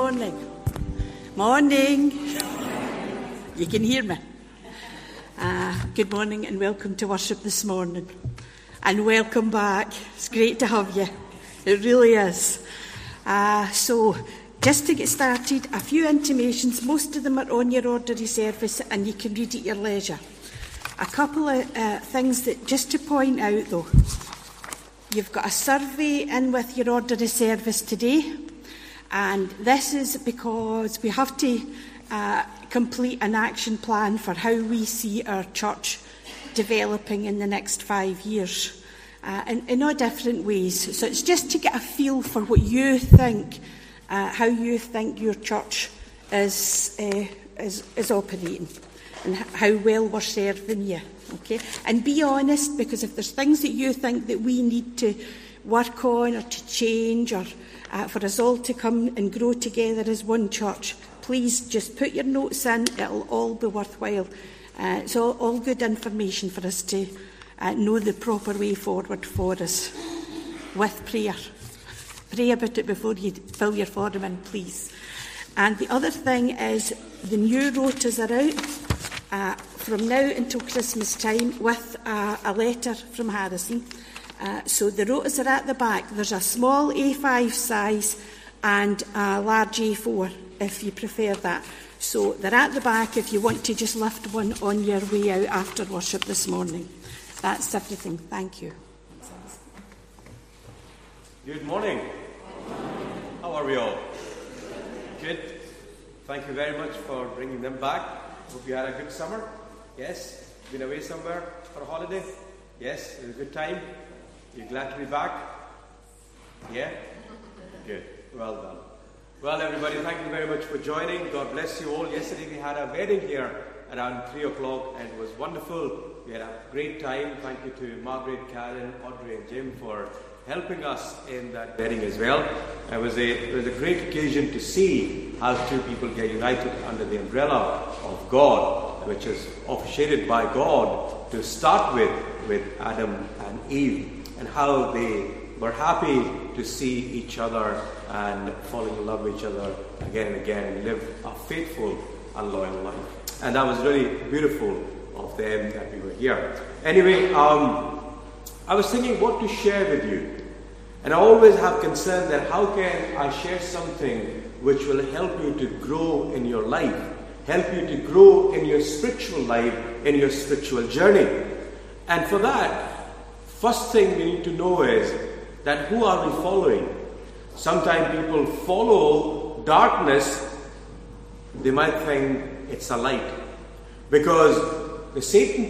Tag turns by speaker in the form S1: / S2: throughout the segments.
S1: morning. Morning. You can hear me. Good morning and welcome to worship this morning. And welcome back. It's great to have you. It really is. So, just to get started, a few intimations. Most of them are on your ordinary service and you can read at your leisure. A couple of things that just to point out though. You've got a survey in with your ordinary service today. And this is because we have to complete an action plan for how we see our church developing in the next 5 years in all different ways. So it's just to get a feel for what you think, how you think your church is operating and how well we're serving you. Okay? And be honest, because if there's things that you think that we need to work on or to change or for us all to come and grow together as one church, please just put your notes in. It'll all be worthwhile. It's all good information for us to know the proper way forward for us with prayer. Pray about it before you fill your form in, please. And the other thing is the new rotas are out from now until Christmas time with a letter from Harrison. So the rotas are at the back. There's a small A5 size and a large A4 if you prefer that. So they're at the back if you want to just lift one on your way out after worship this morning. That's everything. Thank you.
S2: Good morning. How are we all? Good. Thank you very much for bringing them back. Hope you had a good summer. Yes? Been away somewhere for a holiday? Yes? It was a good time? You're glad to be back? Yeah? Good. Well done. Well, everybody, thank you very much for joining. God bless you all. Yesterday we had a wedding here around 3 o'clock and it was wonderful. We had a great time. Thank you to Margaret, Karen, Audrey and Jim for helping us in that wedding as well. It was a great occasion to see how two people get united under the umbrella of God, which is officiated by God to start with Adam and Eve, and how they were happy to see each other and fall in love with each other again and again and live a faithful and loyal life. And that was really beautiful of them that we were here. Anyway, I was thinking what to share with you. And I always have concern that how can I share something which will help you to grow in your life, help you to grow in your spiritual life, in your spiritual journey. And for that, first thing we need to know is that who are we following? Sometimes people follow darkness, they might think it's a light. Because the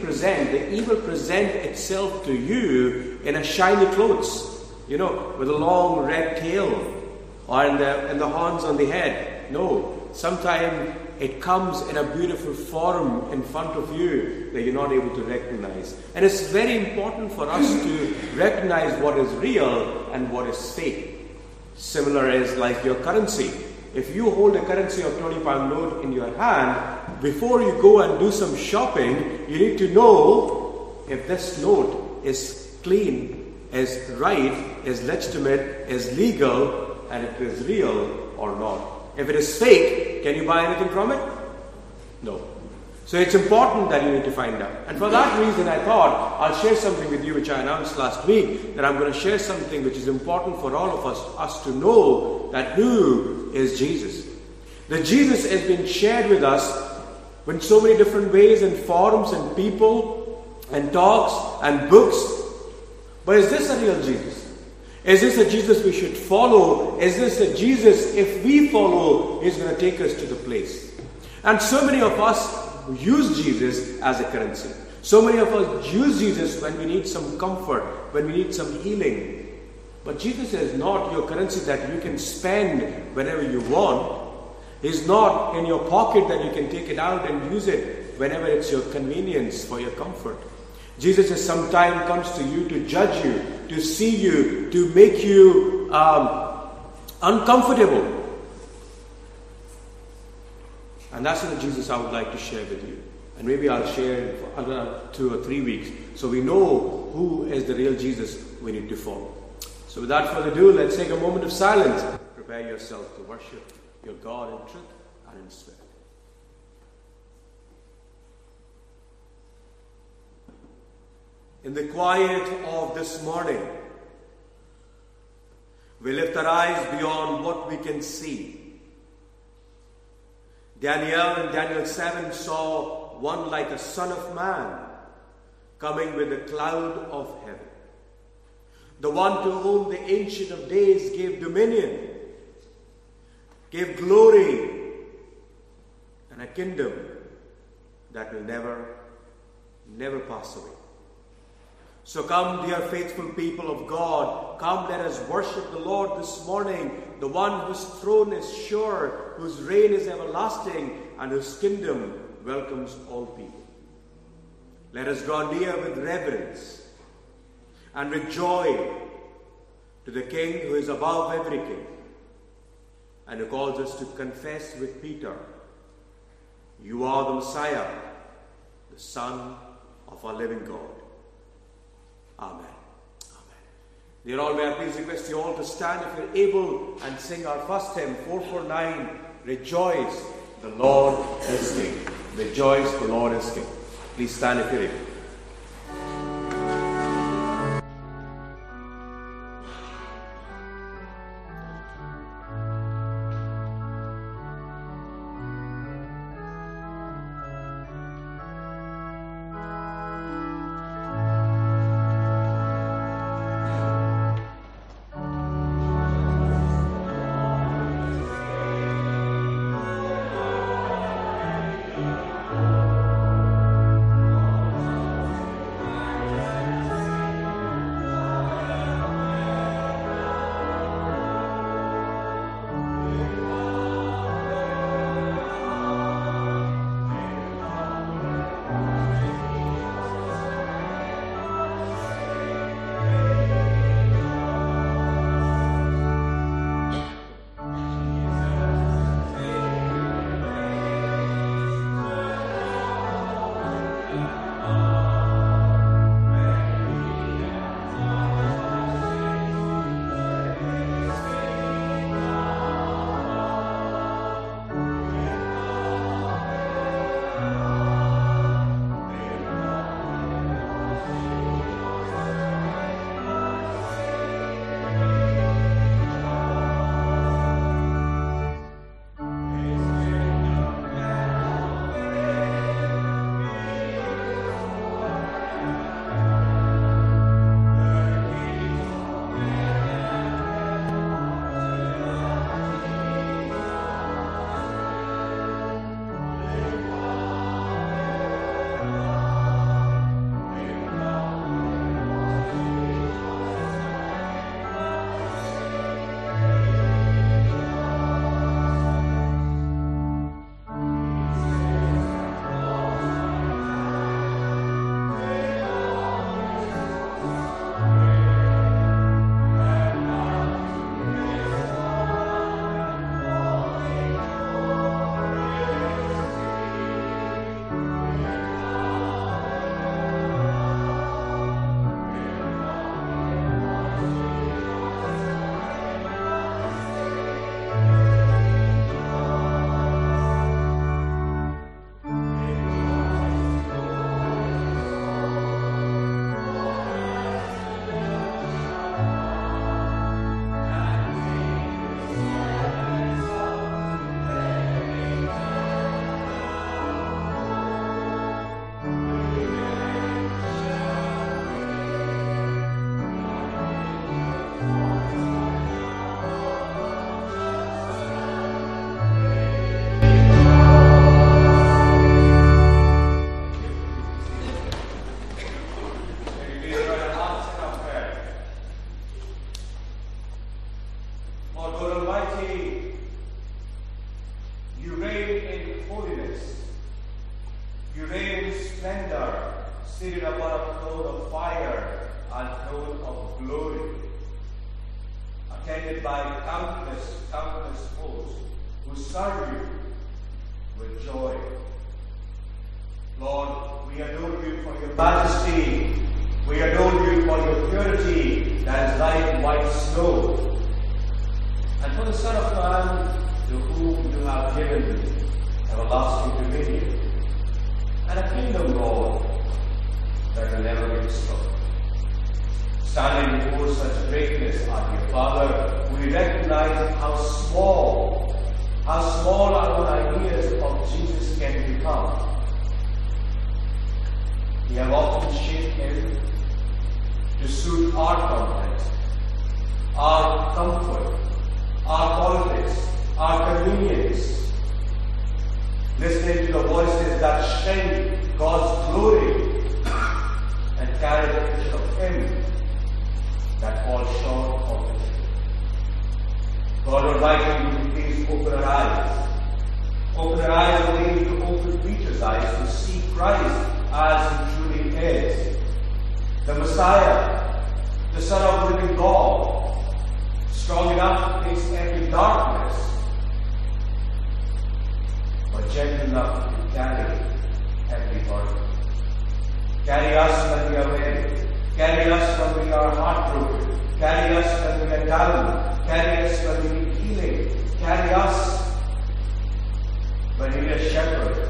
S2: evil present itself to you in a shiny clothes, with a long red tail or in the horns on the head. No, sometimes it comes in a beautiful form in front of you that you're not able to recognize. And it's very important for us to recognize what is real and what is fake. Similar is like your currency. If you hold a currency of £20 note in your hand, before you go and do some shopping, you need to know if this note is clean, is right, is legitimate, is legal, and if it is real or not. If it is fake, can you buy anything from it? No. So it's important that you need to find out. And for that reason, I thought I'll share something with you which I announced last week, that I'm going to share something which is important for all of us to know that who is Jesus. That Jesus has been shared with us in so many different ways and forms and people and talks and books. But is this a real Jesus? Is this a Jesus we should follow? Is this a Jesus, if we follow, is going to take us to the place? And so many of us use Jesus as a currency. So many of us use Jesus when we need some comfort, when we need some healing. But Jesus is not your currency that you can spend whenever you want. He's not in your pocket that you can take it out and use it whenever it's your convenience for your comfort. Jesus is sometimes comes to you to judge you, to see you, to make you uncomfortable. And that's the Jesus I would like to share with you. And maybe I'll share for another 2 or 3 weeks so we know who is the real Jesus we need to follow. So without further ado, let's take a moment of silence. Prepare yourself to worship. your God in truth and in spirit. In the quiet of this morning, we lift our eyes beyond what we can see. Daniel in Daniel 7 saw one like a son of man coming with a cloud of heaven. The one to whom the Ancient of Days gave dominion, gave glory, and a kingdom that will never pass away. So come, dear faithful people of God, come, let us worship the Lord this morning, the one whose throne is sure, whose reign is everlasting, and whose kingdom welcomes all people. Let us draw near with reverence and with joy to the King who is above every king, and who calls us to confess with Peter, you are the Messiah, the Son of our living God. Amen. Amen. Dear all, may I please request you all to stand if you're able and sing our first hymn, 449, Rejoice, the Lord is King. Rejoice, the Lord is King. Please stand if you're able.
S3: seated upon a throne of fire and throne of glory, attended by countless hosts who serve you with joy. Lord, we adore you for your majesty. We adore you for your purity that is like white snow. And for the Son of Man, to whom you have given everlasting dominion, and a kingdom, Lord, that will never be destroyed. Standing before such greatness, our dear Father, we recognize how small our own ideas of Jesus can become. We have often shaped him to suit our comfort, our comfort, our politics, our convenience, listening to the voices that shrink God's glory and carry the picture of him that falls short of the truth. God Almighty, would you please open our eyes. Open our eyes the way you open Peter's eyes to see Christ as he truly is. The Messiah, the Son of the living God, strong enough to face every darkness, but gentle enough to carry every burden. Carry us when we are weary. Carry us when we are heartbroken. Carry us when we are down. Carry us when we need healing. Carry us when we need a shepherd.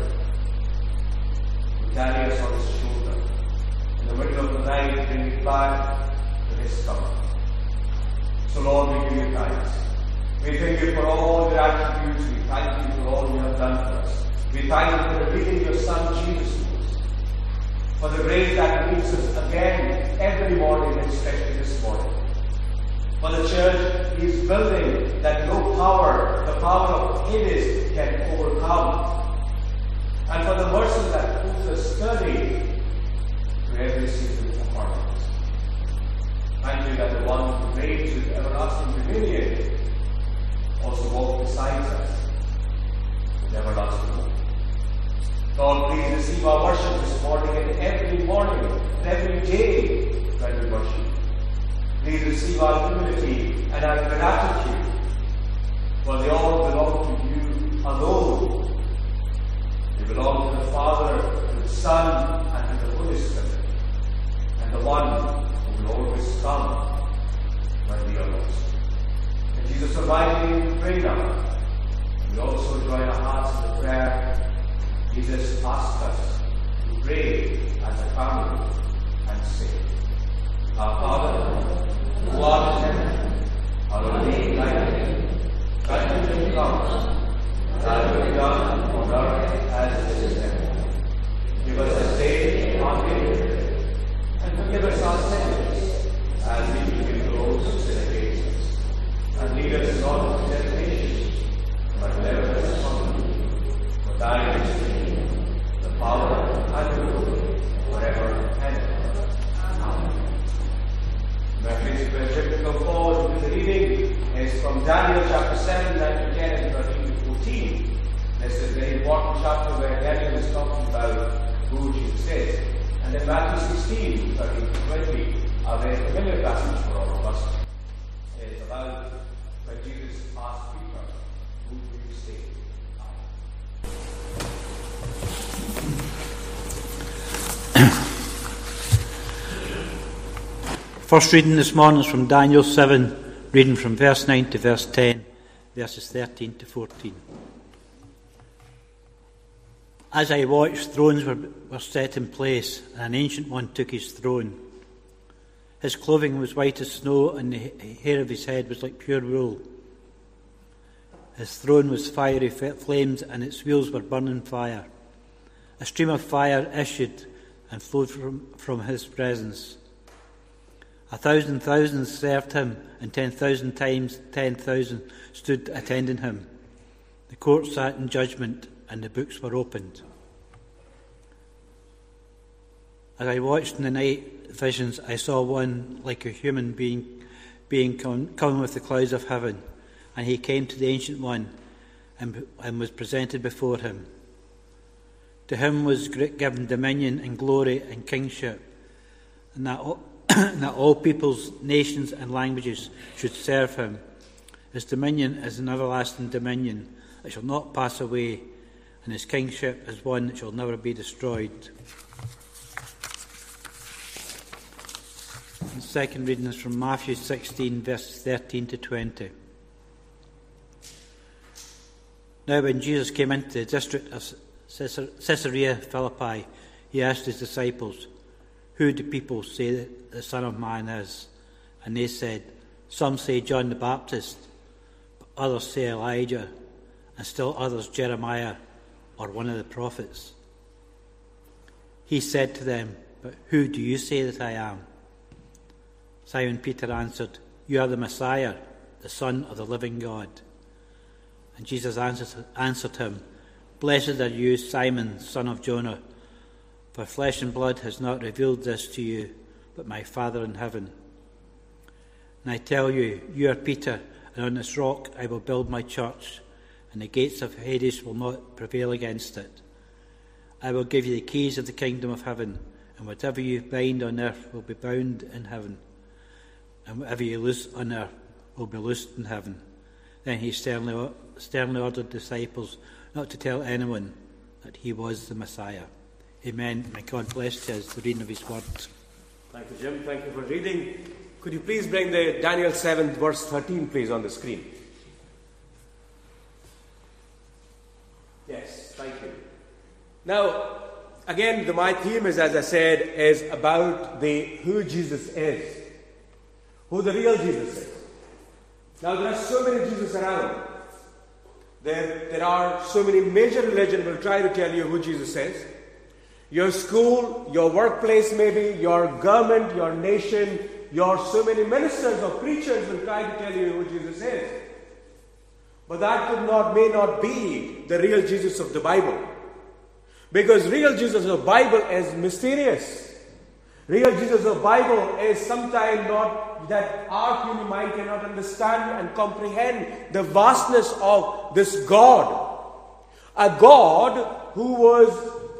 S3: Carry us on his shoulder. In the middle of the night, bring it back to his comfort. So Lord, we give you thanks. We thank you for all your attributes. We thank you for all you have done for us. We thank you for revealing your Son Jesus to us. For the grace that meets us again every morning, and especially this morning. For the church he is building that no power, the power of Hades, can overcome. And for the mercy that proves us sturdy through every season of our lives. Thank you that the one who reigns with everlasting dominion also walks beside us with everlasting love. Lord, please receive our worship this morning and every morning and every day when we worship. Please receive our humility and our gratitude, for they all belong to you alone. They belong to the Father, to the Son, and to the Holy Spirit, and the one who will always come when we are lost. In Jesus' mighty name we pray now. We also join our hearts in the prayer Jesus asked us to pray as a family and say, Our Father, who art in heaven, hallowed be thy name. Thy kingdom come. Thy will be done on earth as it is in heaven. Give us this day our daily bread, and forgive us our sins, as we forgive those who sin against us. And lead us not into temptation, but deliver us from evil. For thine is the kingdom, the power, and the glory, forever and ever. Amen. My please worship to come forward with the reading is from Daniel chapter 7, 9 to 10, and 13 to 14. This is a very important chapter where Daniel is talking about who Jesus is. And then Matthew 16, 13 to 20, a very familiar passage for all of us. It is about when Jesus asked Peter, who do you say I am?
S4: First reading this morning is from Daniel 7, reading from verse 9 to verse 10, verses 13 to 14. As I watched, thrones were set in place, and an ancient one took his throne. His clothing was white as snow, and the hair of his head was like pure wool. His throne was fiery flames, and its wheels were burning fire. A stream of fire issued and flowed from his presence. 1,000 served him, and 10,000 times 10,000 stood attending him. The court sat in judgment, and the books were opened. As I watched in the night visions, I saw one like a human being coming with the clouds of heaven, and he came to the Ancient One and was presented before him. To him was given dominion and glory and kingship, and that all peoples, nations and languages should serve him. His dominion is an everlasting dominion that shall not pass away, and his kingship is one that shall never be destroyed. The second reading is from Matthew 16, verses 13 to 20. Now when Jesus came into the district of Caesarea Philippi, he asked his disciples, "Who do people say that the Son of Man is?" And they said, "Some say John the Baptist, but others say Elijah, and still others Jeremiah or one of the prophets." He said to them, "But who do you say that I am?" Simon Peter answered, "You are the Messiah, the Son of the living God." And Jesus answered him, "Blessed are you, Simon, son of Jonah, for flesh and blood has not revealed this to you, but my Father in heaven. And I tell you, you are Peter, and on this rock I will build my church, and the gates of Hades will not prevail against it. I will give you the keys of the kingdom of heaven, and whatever you bind on earth will be bound in heaven, and whatever you loose on earth will be loosed in heaven." Then he sternly ordered disciples not to tell anyone that he was the Messiah. Amen. May God bless to us the reading of his word.
S2: Thank you, Jim. Thank you for reading. Could you please bring the Daniel 7 verse 13, please, on the screen? Yes, thank you. Now, again, my theme is, as I said, is about who Jesus is. Who the real Jesus is. Now, there are so many Jesus around. There are so many major religions will try to tell you who Jesus is. Your school, your workplace maybe, your government, your nation, so many ministers or preachers will try to tell you who Jesus is. But that may not be the real Jesus of the Bible. Because real Jesus of the Bible is mysterious. Real Jesus of the Bible is sometimes not that our human mind cannot understand and comprehend the vastness of this God. A God who was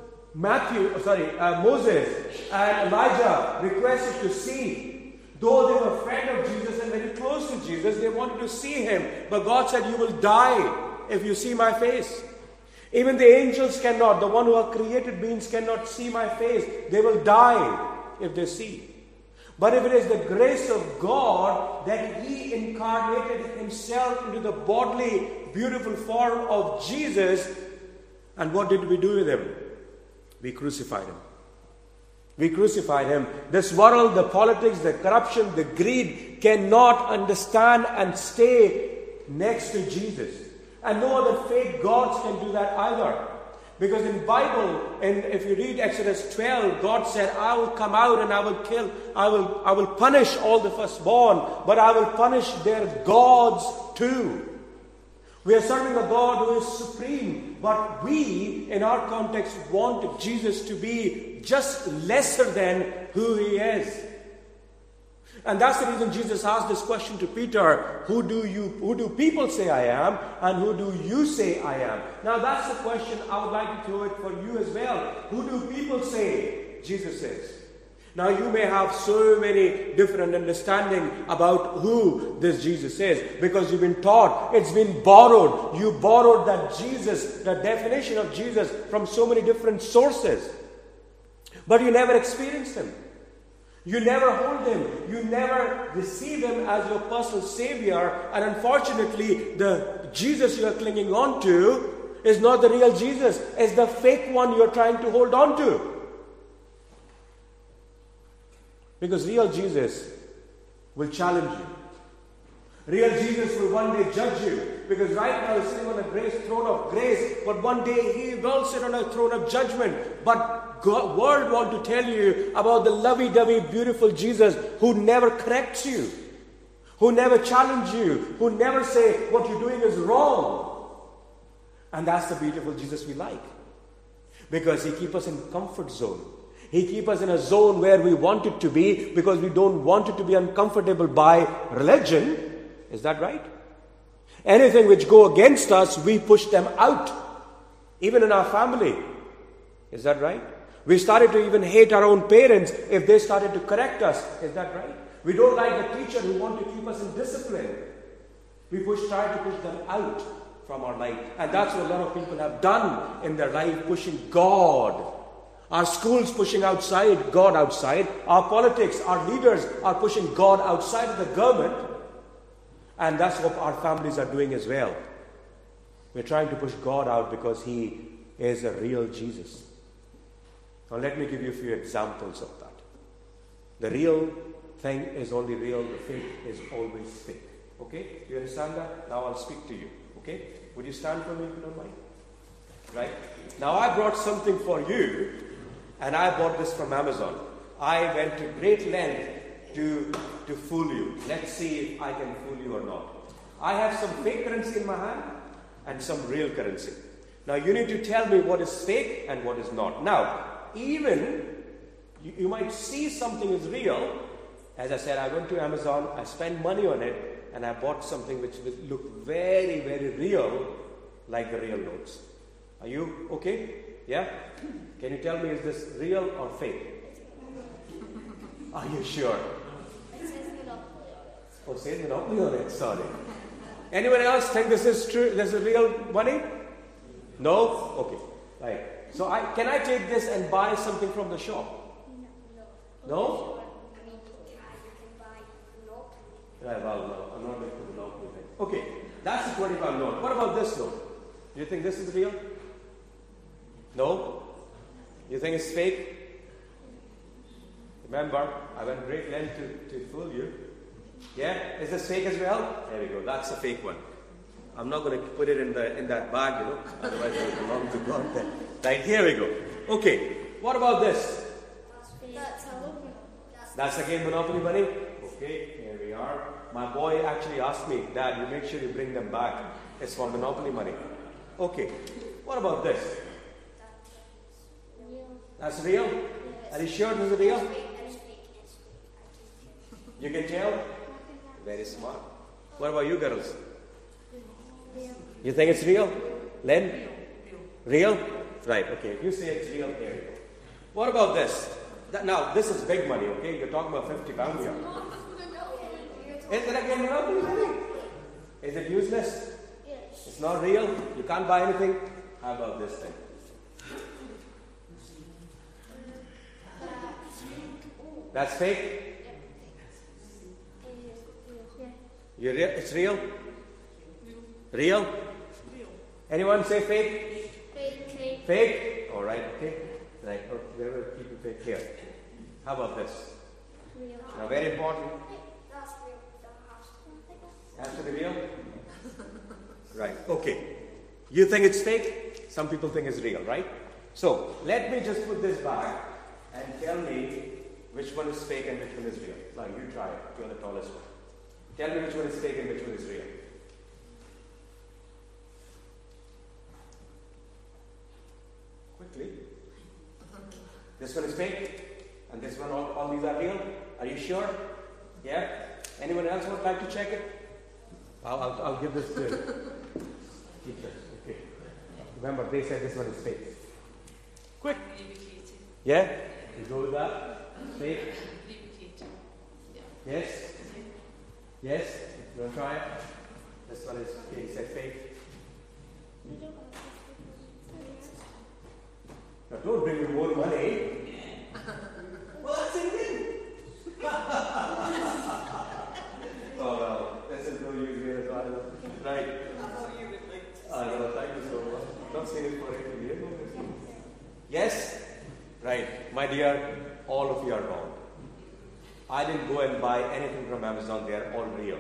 S2: Moses and Elijah requested to see. Though they were friends of Jesus and very close to Jesus, they wanted to see him. But God said, "You will die if you see my face." Even the angels cannot, the one who are created beings cannot see my face. They will die if they see. But if it is the grace of God that he incarnated himself into the bodily, beautiful form of Jesus, and what did we do with him? We crucified him. We crucified him. This world, the politics, the corruption, the greed cannot understand and stay next to Jesus. And no other fake gods can do that either. Because in Bible, and if you read Exodus 12, God said, "I will come out and I will kill, I will punish all the firstborn, but I will punish their gods too." We are serving a God who is supreme, but we, in our context, want Jesus to be just lesser than who he is. And that's the reason Jesus asked this question to Peter, who do people say I am, and who do you say I am? Now that's the question I would like to throw it for you as well. Who do people say Jesus is? Now you may have so many different understanding about who this Jesus is, because you've been taught, it's been borrowed. You borrowed that Jesus, the definition of Jesus, from so many different sources. But you never experienced him. You never hold him. You never receive him as your personal savior. And unfortunately, the Jesus you are clinging on to is not the real Jesus. It's the fake one you're trying to hold on to. Because real Jesus will challenge you. Real Jesus will one day judge you. Because right now he's sitting on a throne of grace. But one day he will sit on a throne of judgment. But God, world want to tell you about the lovey-dovey, beautiful Jesus who never corrects you, who never challenges you, who never say what you're doing is wrong. And that's the beautiful Jesus we like. Because he keeps us in comfort zone. He keeps us in a zone where we want it to be, because we don't want it to be uncomfortable by religion. Is that right? Anything which go against us, we push them out. Even in our family. Is that right? We started to even hate our own parents if they started to correct us. Is that right? We don't like the teacher who want to keep us in discipline. We try to push them out from our life. And that's what a lot of people have done in their life, pushing God. Our schools pushing God outside. Our politics, our leaders are pushing God outside of the government. And that's what our families are doing as well.
S3: We're trying to push God out because He is a real Jesus. Now let me give you a few examples of that. The real thing is only real, the fake is always fake. Okay? Do you understand that? Now I'll speak to you. Okay? Would you stand for me if you don't mind? Right? Now I brought something for you, and I bought this from Amazon. I went to great length to fool you. Let's see if I can fool you or not. I have some fake currency in my hand and some real currency. Now you need to tell me what is fake and what is not. Now, even you might see something is real. As I said, I went to Amazon, I spent money on it, and I bought something which would look very, very real, like the real notes. Are you okay? Yeah? Can you tell me, is this real or fake? Are you sure?
S5: It says Monopoly on it.
S3: Oh, it says Monopoly on it, sorry. Anyone else think this is true? This is real money? No? Okay. Right. So can I take this and buy something from the shop? No?
S5: I mean, you can buy Monopoly.
S3: Right, well, no, I'm not going to Monopoly thing. Okay, that's the 25 note. What about this note? Do you think this is real? No? You think it's fake? Remember, I went great length to fool you. Yeah? Is this fake as well? There we go. That's a fake one. I'm not going to put it in that bag, you know. Otherwise it will belong to God then. Right, here we go. Okay. What about this? That's again Monopoly money? Okay, here we are. My boy actually asked me, Dad, you make sure you bring them back. It's for Monopoly money. Okay. What about this? That's real? Are you sure this is real? You can tell? Very smart. What about you girls? You think it's real? Len? Real? Right, okay. If you say it's real, there you go. What about this? Now, this is big money, okay? You're talking about £50 here. Is it again Monopoly money? Is it useless?
S5: Yes.
S3: It's not real? You can't buy anything? How about this thing? That's fake? It's real? Real? Anyone say fake?
S5: Fake.
S3: Fake? All right, okay. Right, okay, we will keep it fake here. How about this?
S5: Real.
S3: Now, very important.
S5: That's real. Don't have to.
S3: Has to be real? Right, okay. You think it's fake? Some people think it's real, right? So, let me just put this back and tell me which one is fake and which one is real. Now, you try it. You're the tallest one. Tell me which one is fake and which one is real. Quickly. This one is fake, and this one, all these are real. Are you sure? Yeah? Anyone else would like to check it? I'll give this to teachers. Okay. Remember, they said this one is fake. Quick. Yeah? You go with that? Fake? Yes? Yes? You want to try it? This one is, okay, he said fake. Now don't bring me more money. Well, that's it again. Oh well, this is no use here as well. Right. I know, thank you so much. Not seen it for 80 years. Yes? Right. My dear, all of you are wrong. I didn't go and buy anything from Amazon. They are all real.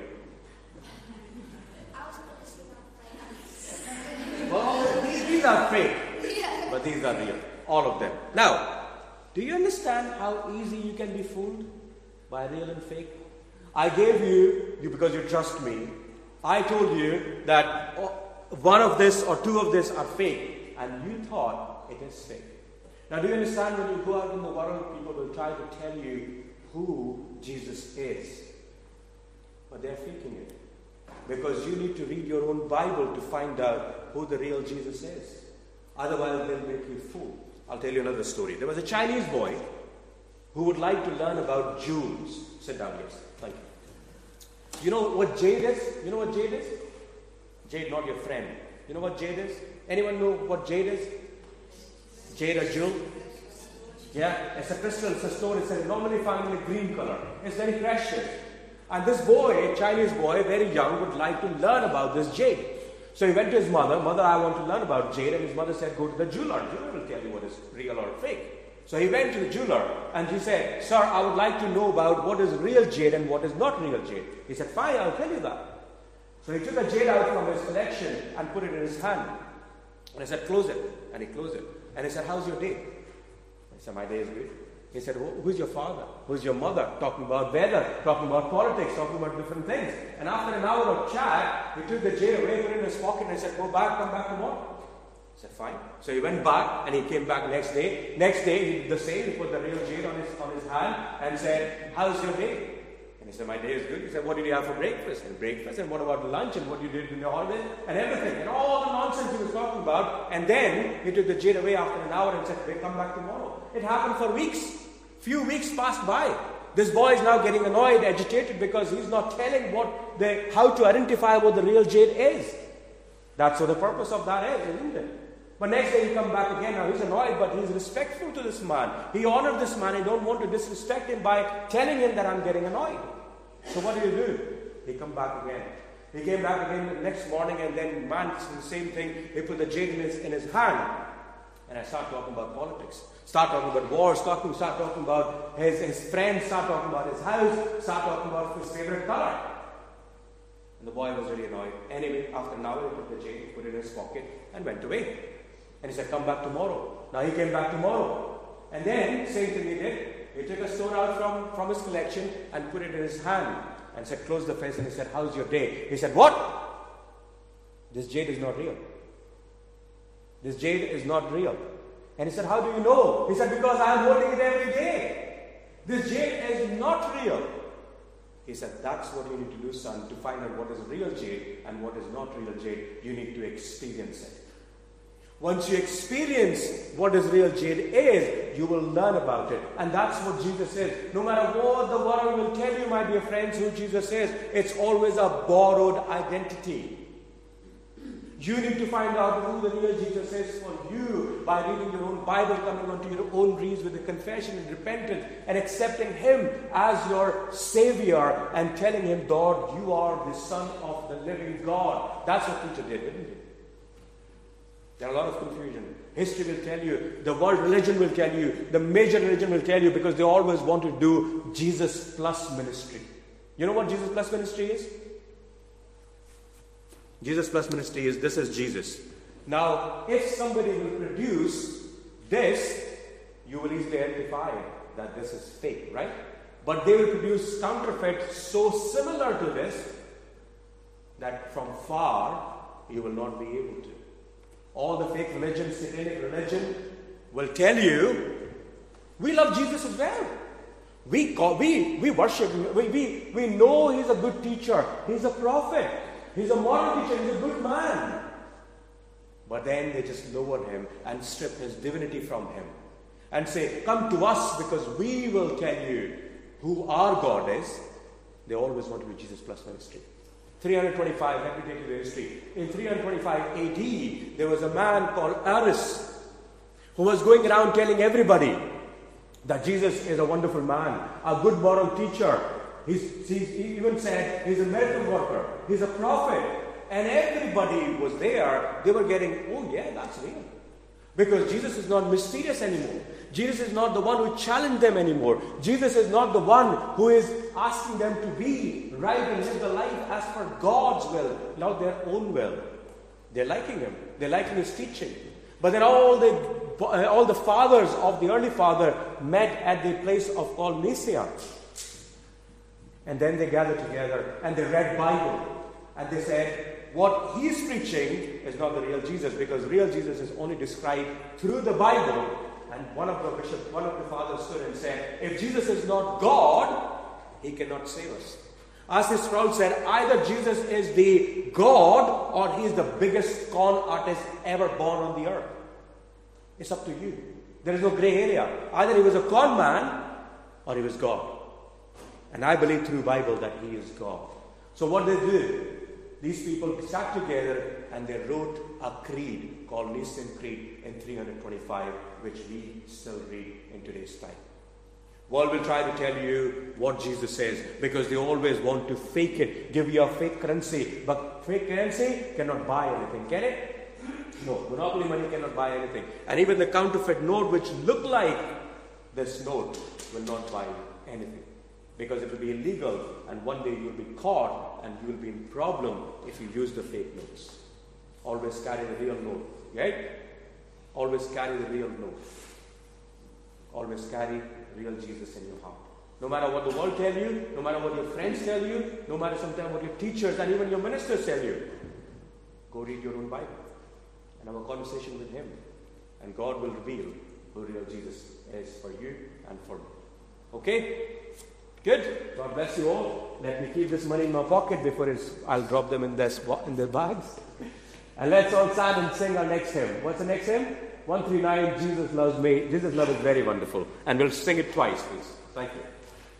S3: Well, these are fake. But these are real. All of them. Now, do you understand how easy you can be fooled by real and fake? I gave you because you trust me, I told you that one of this or two of this are fake, and you thought it is fake. Now, do you understand when you go out in the world, people will try to tell you who Jesus is, but they are faking it. Because you need to read your own Bible to find out who the real Jesus is. Otherwise, they'll make you fool. I'll tell you another story. There was a Chinese boy who would like to learn about jewels. Sit down, yes. Thank you. You know what jade is? You know what jade is? Jade, not your friend. You know what jade is? Anyone know what jade is? Jade, a jewel? Yeah, it's a crystal, it's a stone, it's normally found in a green color. It's very precious. And this boy, Chinese boy, very young, would like to learn about this jade.
S2: So he went to his mother. Mother, I want to learn about jade. And his mother said, go to the jeweler. Jeweler will tell you what is real or fake. So he went to the jeweler and he said, sir, I would like to know about what is real jade and what is not real jade. He said, fine, I'll tell you that. So he took a jade out from his collection and put it in his hand. And I said, close it. And he closed it. And he said, how's your day? I said, my day is good. He said, who's your father? Who's your mother? Talking about weather, talking about politics, talking about different things. And after an hour of chat, he took the jade away, put it in his pocket, and he said, go back, come back tomorrow. I said, fine. So he went back, and he came back next day. Next day, he did the same. He put the real jade on his hand, and said, how's your day? And he said, my day is good. He said, what did you have for breakfast? And breakfast, and what about lunch, and what you did in the holidays, and everything, and all the nonsense he was talking about. And then, he took the jade away after an hour and said, come back tomorrow. It happened for weeks. Few weeks passed by. This boy is now getting annoyed, agitated, because he's not telling how to identify what the real jade is. That's what the purpose of that is, isn't it? But next day he come back again. Now he's annoyed, but he's respectful to this man. He honored this man. He don't want to disrespect him by telling him that I'm getting annoyed. So what do? He come back again. He came back again the next morning, and then man did the same thing. He put the jade in his hand. And I start talking about politics. Start talking about wars. Start talking about his friends. Start talking about his house. Start talking about his favorite color. And the boy was really annoyed. Anyway, after an hour, he took the jade, put it in his pocket, and went away. And he said, come back tomorrow. Now he came back tomorrow. And then, same thing he did. He took a stone out from his collection and put it in his hand. And said, close the face. And he said, how's your day? He said, what? This jade is not real. This jade is not real. And he said, how do you know? He said, because I am holding it every day. This jade is not real. He said, that's what you need to do, son, to find out what is real jade and what is not real jade. You need to experience it. Once you experience what is real jade is, you will learn about it. And that's what Jesus is. No matter what the world will tell you, my dear friends, who Jesus is, it's always a borrowed identity. You need to find out who the real Jesus is for you by reading your own Bible, coming onto your own knees with a confession and repentance, and accepting Him as your Savior and telling Him, Lord, you are the Son of the living God. That's what Peter did, didn't he? There are a lot of confusion. History will tell you, the world religion will tell you, the major religion will tell you, because they always want to do Jesus plus ministry. You know what Jesus plus ministry is? Jesus plus ministry is, this is Jesus. Now, if somebody will produce this, you will easily identify that this is fake, right? But they will produce counterfeit so similar to this that from far you will not be able to. All the fake religion, satanic religion will tell you, we love Jesus as well. We worship Him. We know He's a good teacher. He's a prophet. He's a moral teacher. He's a good man. But then they just lower Him and strip His divinity from Him and say, come to us because we will tell you who our God is. They always want to be Jesus plus ministry. 325, let me take you to history. In 325 AD, there was a man called Arius who was going around telling everybody that Jesus is a wonderful man, a good moral teacher. He even said he's a miracle worker, he's a prophet. And everybody was there. They were getting, oh yeah, that's real. Because Jesus is not mysterious anymore. Jesus is not the one who challenged them anymore. Jesus is not the one who is asking them to be right and live the life as per God's will, not their own will. They're liking Him. They're liking His teaching. But then all the fathers of the early father met at the place of called Nicaea. And then they gathered together and they read Bible. And they said, what he's preaching is not the real Jesus, because real Jesus is only described through the Bible. And one of the fathers stood and said, if Jesus is not God, He cannot save us. R.C. Sproul said, either Jesus is the God or He is the biggest con artist ever born on the earth. It's up to you. There is no gray area. Either He was a con man or He was God. And I believe through the Bible that He is God. So what they did, these people sat together and they wrote a creed called Nicene Creed in 325, which we still read in today's time. World will try to tell you what Jesus says because they always want to fake it, give you a fake currency. But fake currency cannot buy anything, can it? No, monopoly money cannot buy anything. And even the counterfeit note, which look like this note, will not buy anything. Because it will be illegal, and one day you will be caught and you will be in problem if you use the fake notes. Always carry the real note, right? Always carry the real note. Always carry real Jesus in your heart. No matter what the world tell you, no matter what your friends tell you, no matter sometimes what your teachers and even your ministers tell you, go read your own Bible and have a conversation with Him. And God will reveal who real Jesus is for you and for me. Okay? Good. God bless you all. Let me keep this money in my pocket before I'll drop them in their bags. And let's all stand and sing our next hymn. What's the next hymn? 139, Jesus Loves Me. Jesus' love is very wonderful. And we'll sing it twice, please. Thank you.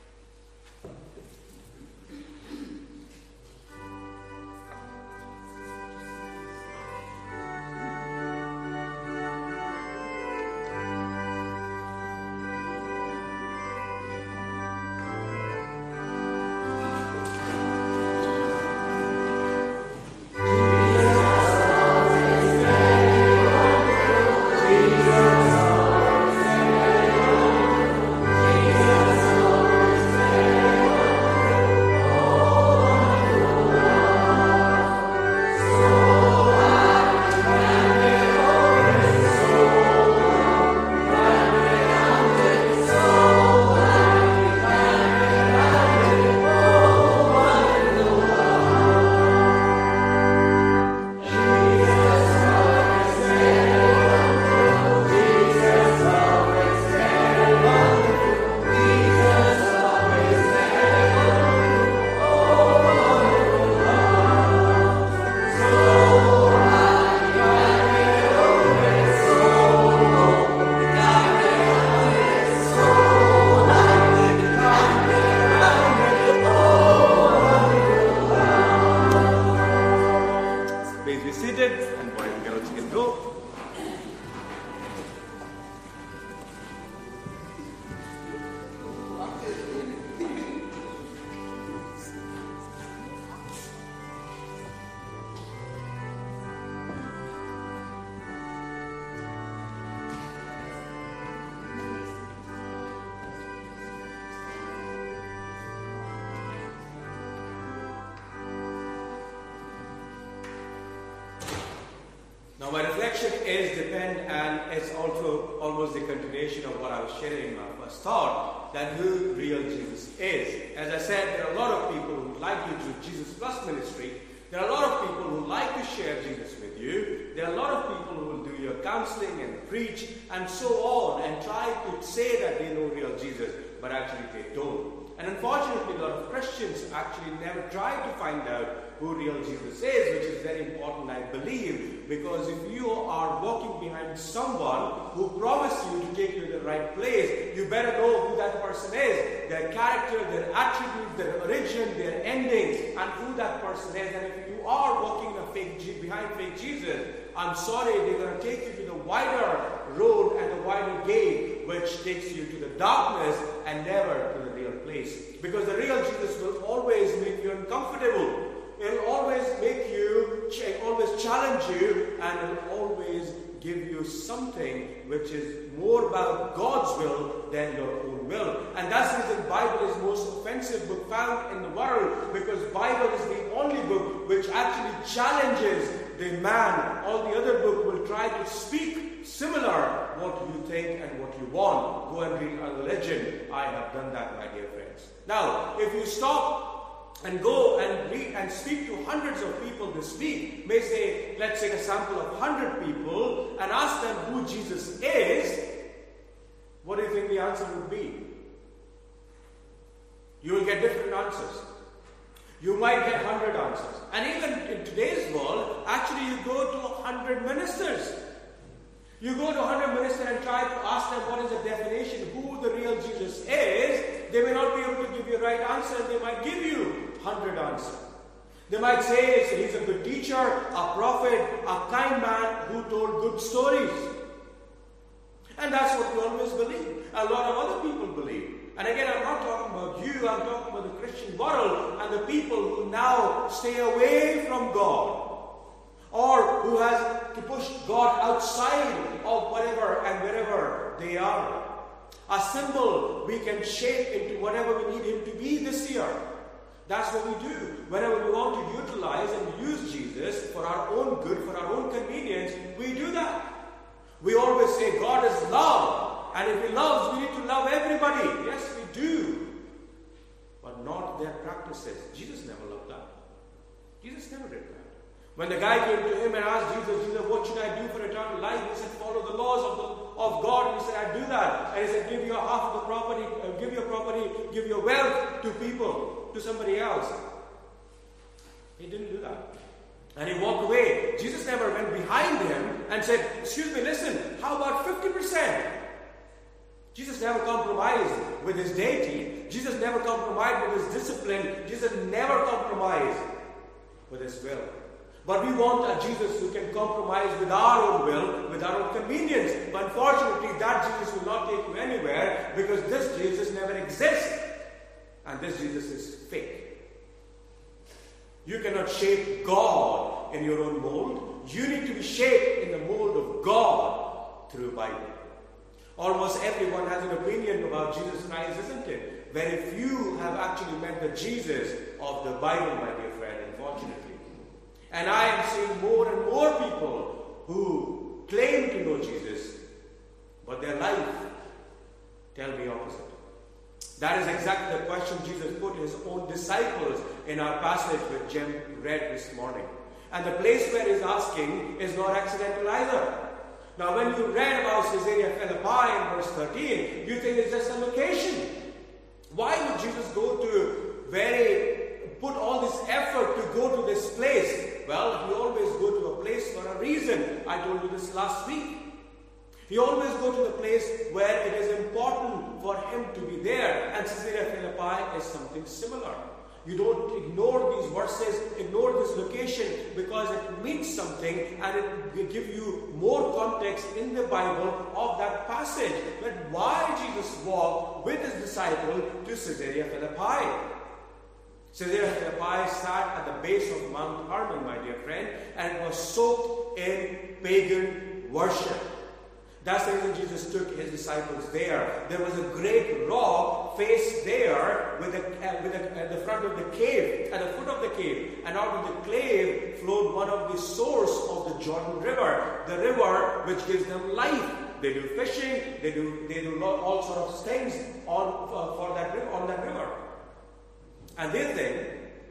S2: Now my reflection is and it's also almost the continuation of what I was sharing in my first thought, that who real Jesus is. As I said, there are a lot of people who would like you to do Jesus Plus ministry. There are a lot of people who like to share Jesus with you. There are a lot of people who will do your counseling and preach and so on and try to say that they know real Jesus, but actually they don't. And unfortunately, a lot of Christians actually never try to find out who real Jesus is, which is very important, I believe, because if you are walking behind someone who promised you to take you to the right place, you better know who that person is, their character, their attributes, their origin, their ending, and who that person is. And if you are walking behind fake Jesus, I'm sorry, they're going to take you to the wider road and the wider gate, which takes you to the darkness and never to the real place. Because the real Jesus will always make you uncomfortable. It'll always make you, always challenge you, and it'll always give you something which is more about God's will than your own will. And that's the reason the Bible is the most offensive book found in the world, because Bible is the only book which actually challenges the man. All the other books will try to speak similar what you think and what you want. Go and read a religion. I have done that, my dear friends. Now, if you stop and go and read and speak to hundreds of people this week, may say, let's take a sample of 100 people and ask them who Jesus is, what do you think the answer would be? You will get different answers. You might get 100 answers. And even in today's world, actually you go to 100 ministers. You go to 100 ministers and try to ask them what is the definition, who the real Jesus is. They may not be able to give you a right answer. They might give you 100 answers. They might say he's a good teacher, a prophet, a kind man who told good stories. And that's what we always believe. A lot of other people believe. And again, I'm not talking about you, I'm talking about the Christian world and the people who now stay away from God, or who has to push God outside of whatever and wherever they are. A symbol we can shape into whatever we need him to be this year. That's what we do. Whenever we want to utilize and use Jesus for our own good, for our own convenience, we do that. We always say God is love, and if he loves, we need to love everybody. Yes, we do. But not their practices. Jesus never loved that. Jesus never did that. When the guy came to him and asked Jesus, what should I do for eternal life? He said, follow the laws of God. And he said, I do that. And he said, give your half of the property, give your wealth to people, to somebody else. He didn't do that. And he walked away. Jesus never went behind him and said, excuse me, listen, how about 50%? Jesus never compromised with his deity. Jesus never compromised with his discipline. Jesus never compromised with his will. But we want a Jesus who can compromise with our own will, with our own convenience. But unfortunately, that Jesus will not take you anywhere, because this Jesus never exists. And this Jesus is fake. You cannot shape God in your own mold. You need to be shaped in the mold of God through the Bible. Almost everyone has an opinion about Jesus Christ, isn't it? Very few have actually met the Jesus of the Bible, my dear friend, unfortunately. And I am seeing more and more people who claim to know Jesus, but their life tell me opposite. That is exactly the question Jesus put his own disciples in our passage which Jim read this morning. And the place where he's asking is not accidental either. Now when you read about Caesarea Philippi in verse 13, you think it's just a location. Why would Jesus go to put all this effort to go to this place? Well, he always go to a place for a reason. I told you this last week. He always go to the place where it is important for him to be there. And Caesarea Philippi is something similar. You don't ignore these verses, ignore this location, because it means something and it will give you more context in the Bible of that passage. But why Jesus walked with his disciple to Caesarea Philippi? Caesarea Philippi sat at the base of Mount Hermon, my dear friend, and it was soaked in pagan worship. That's the reason Jesus took his disciples there. There was a great rock faced there at the front of the cave, at the foot of the cave. And out of the cave flowed one of the source of the Jordan River, the river which gives them life. They do fishing, they do all sorts of things on that river. And they think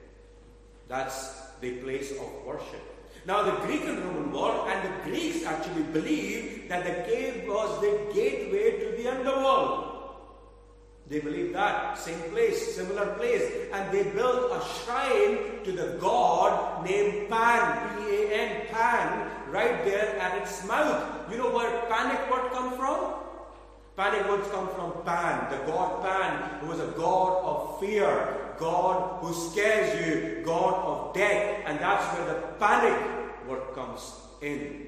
S2: that's the place of worship. Now the Greek and Roman world and the Greeks actually believed that the cave was the gateway to the underworld. They believed that. Same place, similar place. And they built a shrine to the god named Pan, P-A-N, Pan, right there at its mouth. You know where panic word come from? Panic words come from Pan, the god Pan, who was a god of fear, God who scares you, God of death. And that's where the panic word comes in.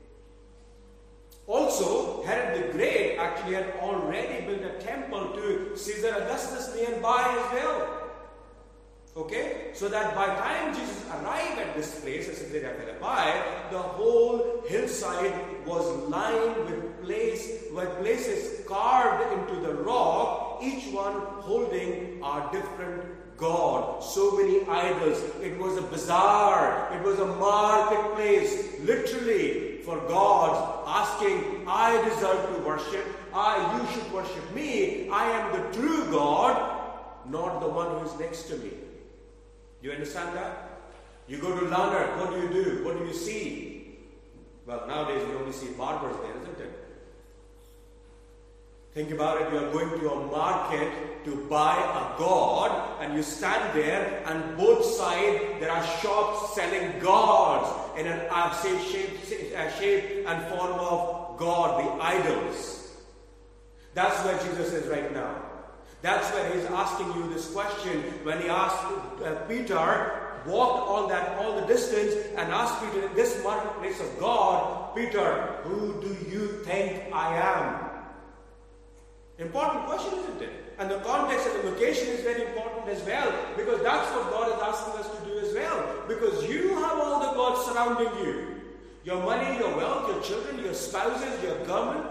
S2: Also, Herod the Great actually had already built a temple to Caesar Augustus nearby as well. Okay? So that by the time Jesus arrived at this place, at Caesarea Philippi, the whole hillside was lined with places carved into the rock, each one holding a different god. So many idols. It was a bazaar. It was a marketplace, literally, for gods asking, I deserve to worship. You should worship me. I am the true God, not the one who is next to me. Do you understand that? You go to Lanark, what do? What do you see? Well, nowadays we only see barbers there, isn't it? Think about it, you are going to a market to buy a god, and you stand there, and both sides there are shops selling gods in an shape and form of God, the idols. That's where Jesus is right now. That's where he's asking you this question when he asked Peter, walked all the distance and asked Peter, in this marketplace of God, Peter, who do you think I am? Important question, isn't it? And the context and the location is very important as well, because that's what God is asking us to do as well. Because you have all the gods surrounding you. Your money, your wealth, your children, your spouses, your government,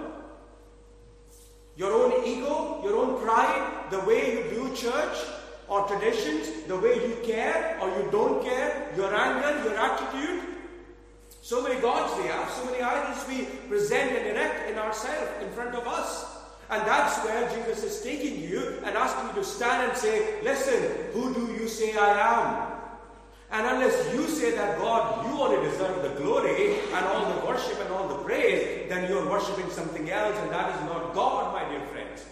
S2: your own ego, your own pride, the way you do church or traditions, the way you care or you don't care, your anger, your attitude. So many gods we have, so many idols we present and erect in ourselves, in front of us. And that's where Jesus is taking you and asking you to stand and say, listen, who do you say I am? And unless you say that God, you only deserve the glory and all the worship and all the praise, then you're worshipping something else, and that is not God, my dear friends.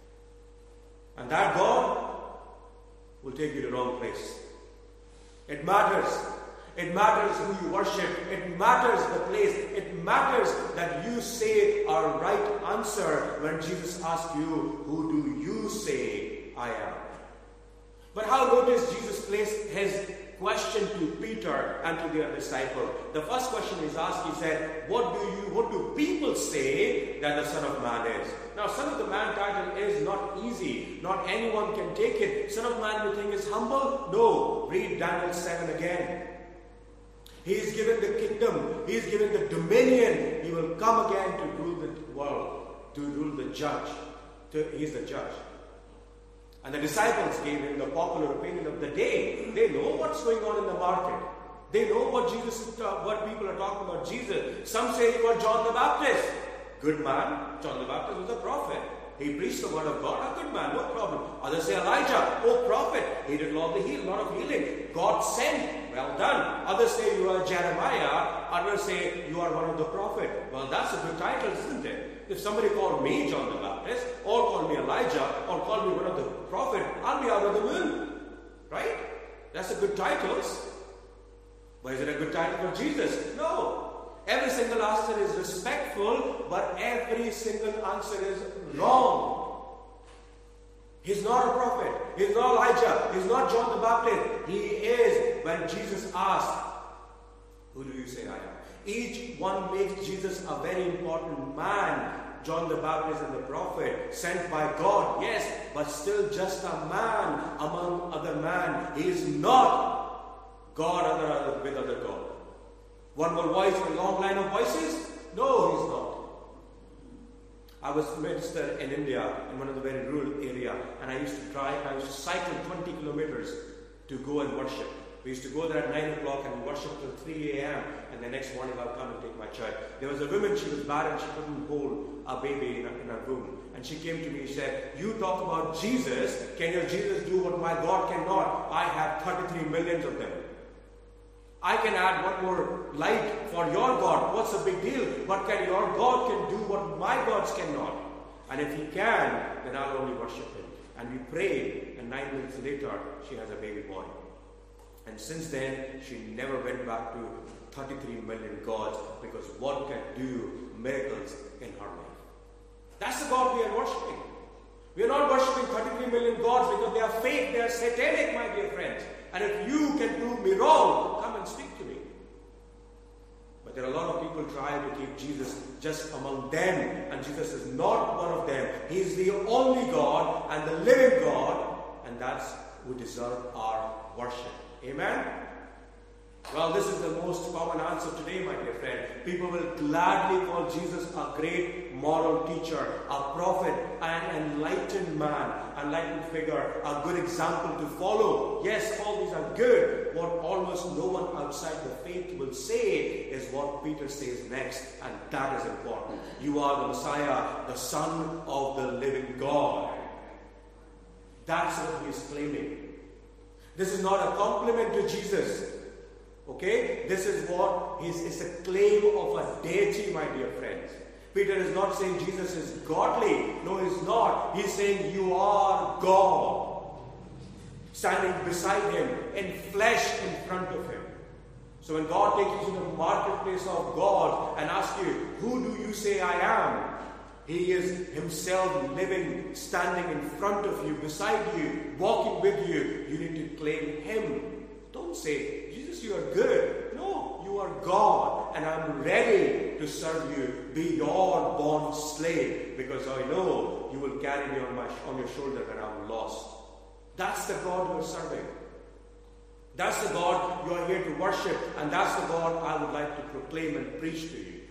S2: And that God will take you to the wrong place. It matters. It matters who you worship. It matters the place. It matters that you say a right answer when Jesus asks you, who do you say I am? But how notice Jesus placed his question to Peter and to the other disciple. The first question is asked, he said, what do people say that the Son of Man is? Now, Son of the Man title is not easy. Not anyone can take it. Son of Man, you think is humble? No. Read Daniel 7 again. He is given the kingdom. He is given the dominion. He will come again to rule the world, to rule the judge. He is the judge. And the disciples gave him the popular opinion of the day. They know what's going on in the market. They know what what people are talking about Jesus. Some say you are John the Baptist. Good man. John the Baptist was a prophet. He preached the word of God. A good man, no problem. Others say Elijah, prophet. He did a lot of healing. God sent. Well done. Others say you are Jeremiah. Others say you are one of the prophets. Well, that's a good title, isn't it? If somebody called me John the Baptist, or called me Elijah, or called me one of the prophets, I'll be out of the moon. Right? That's a good titles. But is it a good title for Jesus? No. Every single answer is respectful, but every single answer is wrong. He's not a prophet. He's not Elijah. He's not John the Baptist. He is, when Jesus asked, who do you say I am? Each one makes Jesus a very important man. John the Baptist and the prophet, sent by God, yes, but still just a man among other men. He is not God with other God. One more voice, a long line of voices? No, he's not. I was a minister in India, in one of the very rural area, and I used to cycle 20 kilometers to go and worship. We used to go there at 9 o'clock and worship till 3 a.m. and the next morning I'll come and take my child. There was a woman, she was barren, she couldn't hold a baby in her womb. And she came to me and said, you talk about Jesus, can your Jesus do what my God cannot? I have 33 millions of them. I can add one more light for your God. What's the big deal? But can your God can do what my gods cannot? And if he can, then I'll only worship him. And we prayed, and 9 minutes later, she has a baby boy. And since then, she never went back to 33 million gods, because one can do miracles in her life. That's the God we are worshipping. We are not worshipping 33 million gods because they are fake, they are satanic, my dear friends. And if you can prove me wrong, come and speak to me. But there are a lot of people trying to keep Jesus just among them, and Jesus is not one of them. He is the only God and the living God, and that's who deserves our worship. Amen? Well, this is the most common answer today, my dear friend. People will gladly call Jesus a great moral teacher, a prophet, an enlightened man, enlightened figure, a good example to follow. Yes, all these are good. What almost no one outside the faith will say is what Peter says next, and that is important. You are the Messiah, the Son of the living God. That's what he is claiming. This is not a compliment to Jesus. Okay? This is what it's a claim of a deity, my dear friends. Peter is not saying Jesus is godly. No, he's not. He's saying you are God. Standing beside him, in flesh in front of him. So when God takes you to the marketplace of God and asks you, who do you say I am? He is himself living, standing in front of you, beside you, walking with you. You need to claim him. Don't say, Jesus, you are good. No, you You are God, and I'm ready to serve you. Be your bond slave, because I know you will carry me on your shoulder when I'm lost. That's the God you are serving. That's the God you are here to worship, and that's the God I would like to proclaim and preach to you.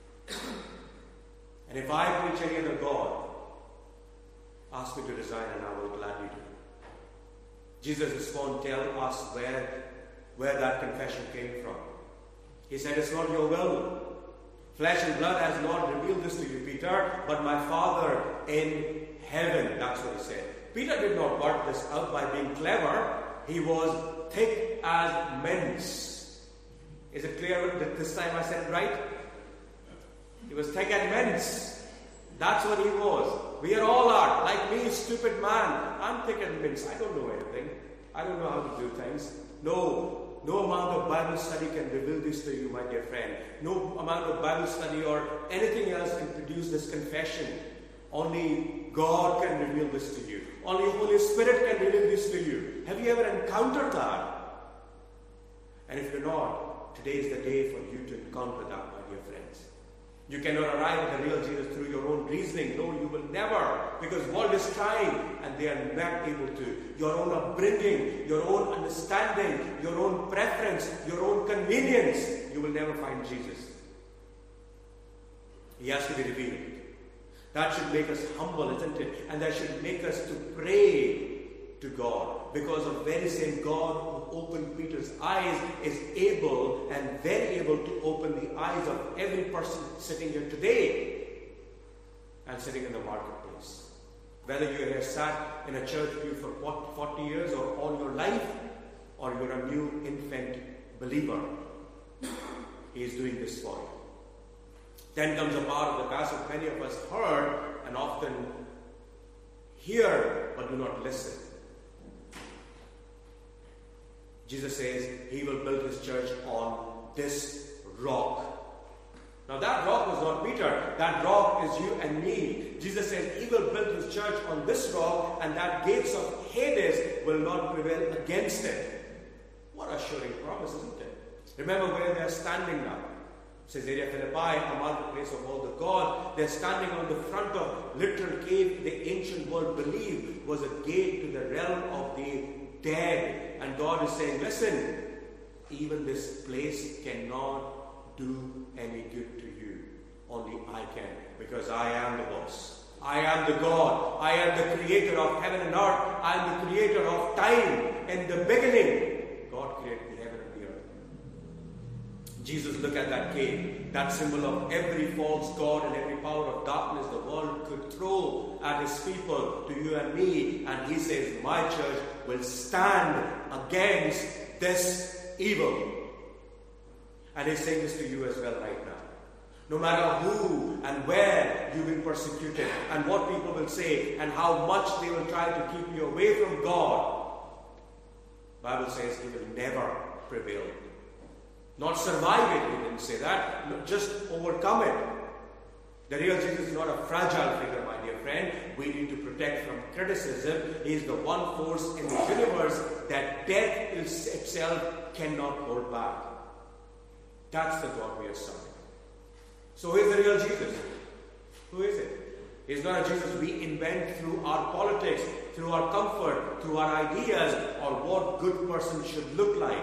S2: And if I preach any other God, ask me to resign, and I will gladly do. Jesus' response tells us where that confession came from. He said, it's not your will. Flesh and blood has not revealed this to you, Peter, but my Father in heaven. That's what he said. Peter did not work this out by being clever. He was thick as mince. Is it clear that this time I said it right? He was thick as mince. That's what he was. We all are. Like me, stupid man. I'm thick as mince. I don't know anything. I don't know how to do things. No amount of Bible study can reveal this to you, my dear friend. No amount of Bible study or anything else can produce this confession. Only God can reveal this to you. Only Holy Spirit can reveal this to you. Have you ever encountered that? And if you're not, today is the day for you to encounter that, my dear friends. You cannot arrive at the real Jesus through your own reasoning. No, you will never. Because the world is trying and they are not able to. Your own upbringing, your own understanding, your own preference, your own convenience, you will never find Jesus. He has to be revealed. That should make us humble, isn't it? And that should make us to pray to God. Because the very same God who opened Peter's eyes is able and very able to open the eyes of every person sitting here today and sitting in the marketplace. Whether you have sat in a church pew for 40 years or all your life, or you're a new infant believer, He is doing this for you. Then comes a part of the passage many of us heard and often hear but do not listen. Jesus says He will build His church on this rock. Now that rock was not Peter. That rock is you and me. Jesus says He will build His church on this rock, and that gates of Hades will not prevail against it. What a assuring promise, isn't it? Remember where they are standing now. Caesarea Philippi, a marketplace of all the God. They're standing on the front of literal cave the ancient world believed was a gate to the realm of the dead. And God is saying, listen, even this place cannot do any good to you. Only I can, because I am the boss. I am the God. I am the creator of heaven and earth. I am the creator of time. In the beginning, God created the heaven and the earth. Jesus looked at that cave, that symbol of every false god and every power of darkness the world could throw at His people, to you and me, and He says, my church will stand against this evil. And He's saying this to you as well right now. No matter who and where you've been persecuted, and what people will say, and how much they will try to keep you away from God, the Bible says He will never prevail. Not survive it, He didn't say that. Just overcome it. The real Jesus is not a fragile figure, my dear friend. We need to protect from criticism. He is the one force in the universe that death itself cannot hold back. That's the God we are serving. So who is the real Jesus? Who is it? He's not a Jesus we invent through our politics, through our comfort, through our ideas, or what good person should look like.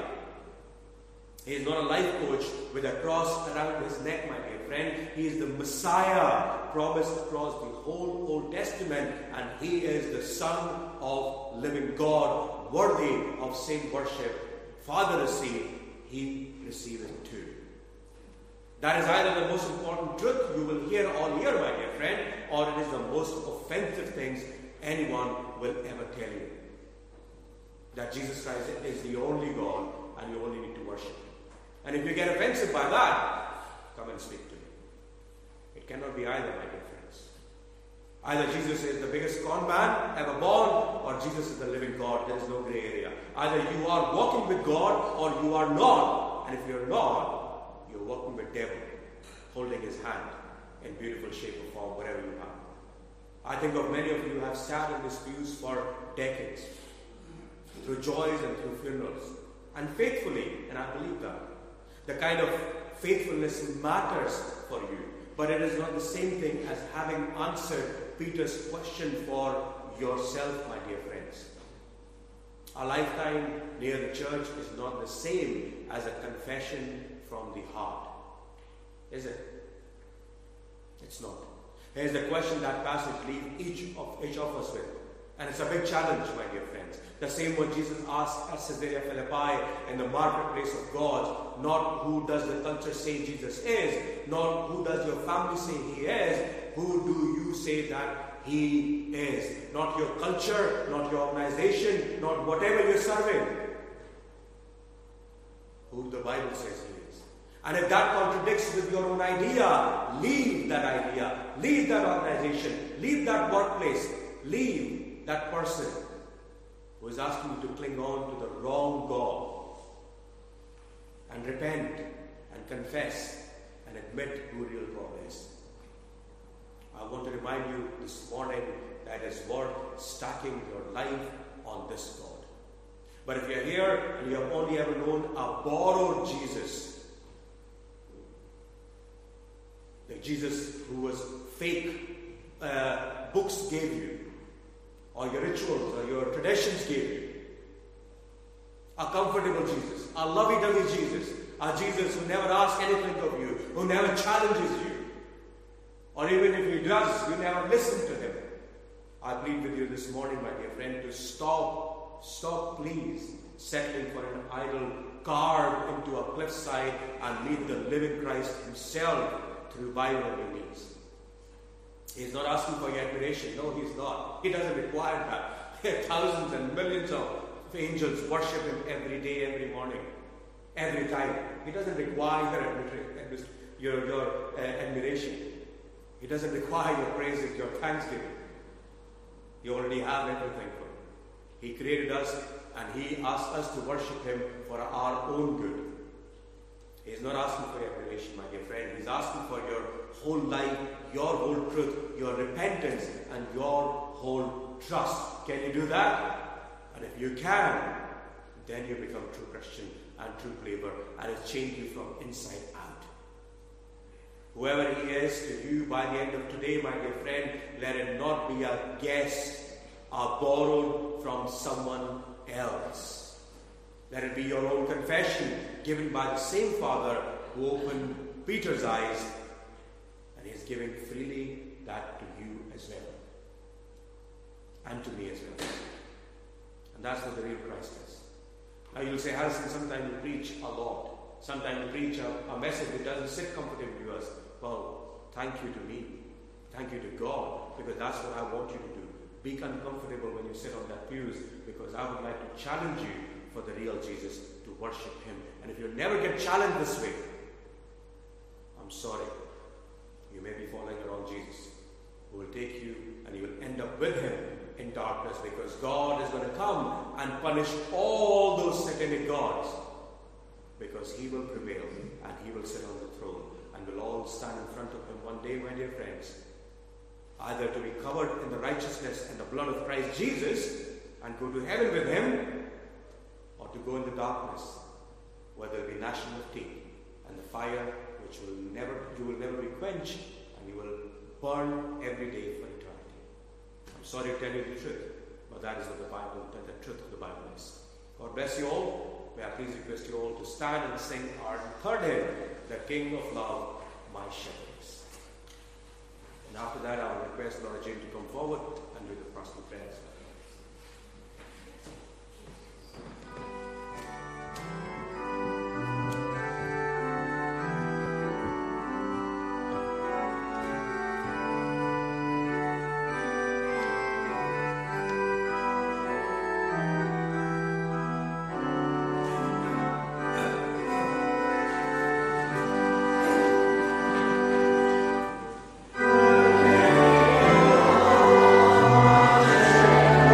S2: He is not a life coach with a cross around his neck, my dear friend. He is the Messiah promised across the whole Old Testament, and He is the Son of living God, worthy of same worship. Father received, He received it too. That is either the most important truth you will hear all year, my dear friend, or it is the most offensive things anyone will ever tell you. That Jesus Christ is the only God, and you only need to worship Him. And if you get offensive by that, come and speak to me. It cannot be either, my dear friends. Either Jesus is the biggest con man ever born, or Jesus is the living God. There is no grey area. Either you are walking with God, or you are not. And if you are not, you are walking with devil, holding his hand in beautiful shape or form, wherever you are. I think of many of you who have sat in these pews for decades, through joys and through funerals, and faithfully, and I believe that. The kind of faithfulness matters for you. But it is not the same thing as having answered Peter's question for yourself, my dear friends. A lifetime near the church is not the same as a confession from the heart. Is it? It's not. Here's the question that passage leaves each of us with. And it's a big challenge, my dear friends. The same what Jesus asked at Caesarea Philippi in the marketplace of God. Not who does the culture say Jesus is, not who does your family say he is, who do you say that he is. Not your culture, not your organization, not whatever you're serving. Who the Bible says he is. And if that contradicts with your own idea, leave that organization, leave that workplace, leave that person who is asking you to cling on to the wrong God, and repent and confess and admit who real God is. I want to remind you this morning that it is worth stacking your life on this God. But if you're here and you have only ever known a borrowed Jesus, the Jesus who was fake books gave you, or your rituals or your traditions gave you, a comfortable Jesus, a lovey-dovey Jesus, a Jesus who never asks anything of you, who never challenges you, or even if he does, you never listen to him. I plead with you this morning, my dear friend, to stop please settling for an idol carved into a cliffside and meet the living Christ himself through Bible on your knees. He's not asking for your admiration. No, he's not. He doesn't require that. Thousands and millions of angels worship him every day, every morning, every time. He doesn't require your admiration. He doesn't require your praises, your thanksgiving. You already have everything for him. He created us and he asked us to worship him for our own good. He's not asking for your admiration, my dear friend. He's asking for your whole life, your whole truth, your repentance, and your whole trust. Can you do that? And if you can, then you become a true Christian and true believer, and it changes you from inside out. Whoever he is to you by the end of today, my dear friend, let it not be a guess, a borrowed from someone else. Let it be your own confession given by the same Father who opened Peter's eyes, and he is giving freely that to you as well, and to me as well. And that's what the real Christ is. Now you'll say, Harrison, sometimes you preach a lot. Sometimes you preach a message that doesn't sit comfortably to us. Well, thank you to me. Thank you to God, because that's what I want you to do. Be uncomfortable when you sit on that pews, because I would like to challenge you for the real Jesus, to worship him. And if you never get challenged this way, I'm sorry. You may be following the wrong Jesus, who will take you and you will end up with him in darkness, because God is going to come and punish all those satanic gods, because he will prevail and he will sit on the throne, and we'll all stand in front of him one day, my dear friends, either to be covered in the righteousness and the blood of Christ Jesus and go to heaven with him, or to go in the darkness where there will be gnashing of teeth and the fire which you will never be quenched, and you will burn every day for eternity. I'm sorry to tell you the truth, but that is what the truth of the Bible is. God bless you all. May I please request you all to stand and sing our third hymn, The King of Love, My Shepherds. And after that, I will request Lord James to come forward and do the personal prayers.
S6: Amen.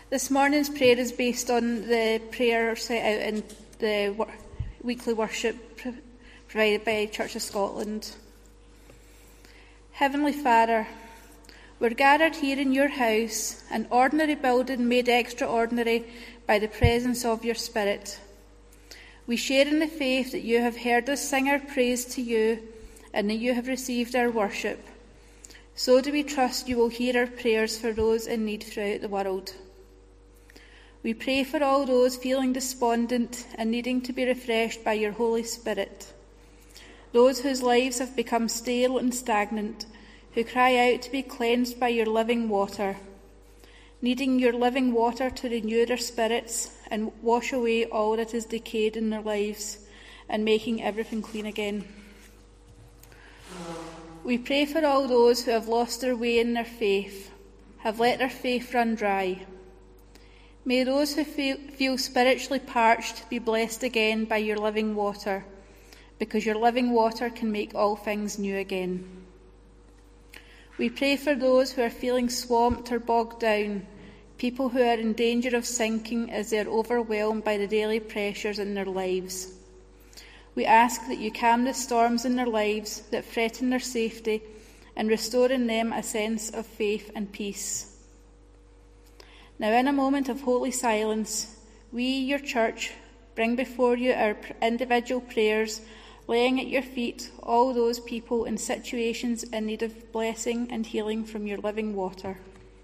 S6: This morning's prayer is based on the prayer set out in the weekly worship provided by Church of Scotland. Heavenly Father, we're gathered here in your house, an ordinary building made extraordinary by the presence of your Spirit. We share in the faith that you have heard us sing our praise to you and that you have received our worship. So do we trust you will hear our prayers for those in need throughout the world. We pray for all those feeling despondent and needing to be refreshed by your Holy Spirit. Those whose lives have become stale and stagnant, who cry out to be cleansed by your living water, needing your living water to renew their spirits and wash away all that is decayed in their lives and making everything clean again. We pray for all those who have lost their way in their faith, have let their faith run dry. May those who feel spiritually parched be blessed again by your living water, because your living water can make all things new again. We pray for those who are feeling swamped or bogged down, people who are in danger of sinking as they are overwhelmed by the daily pressures in their lives. We ask that you calm the storms in their lives that threaten their safety and restore in them a sense of faith and peace. Now, in a moment of holy silence, we, your church, bring before you our individual prayers, laying at your feet all those people in situations in need of blessing and healing from your living water.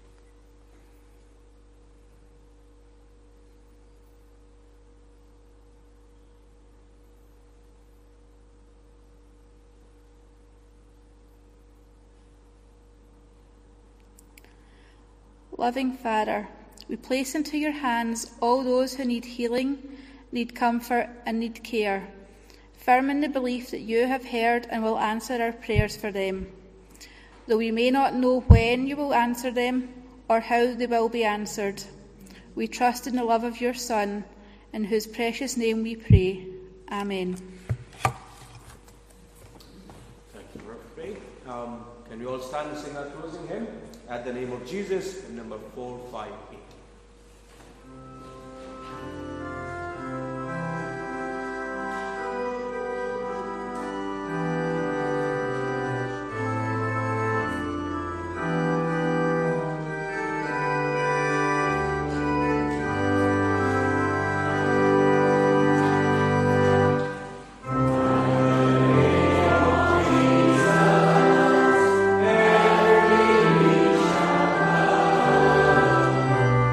S6: Loving Father, we place into your hands all those who need healing, need comfort and need care, firm in the belief that you have heard and will answer our prayers for them. Though we may not know when you will answer them or how they will be answered, we trust in the love of your Son, in whose precious name we pray. Amen.
S2: Thank you, Brother Craig. Can we all stand and sing our closing hymn? At the name of Jesus, in number 458.
S3: Amen.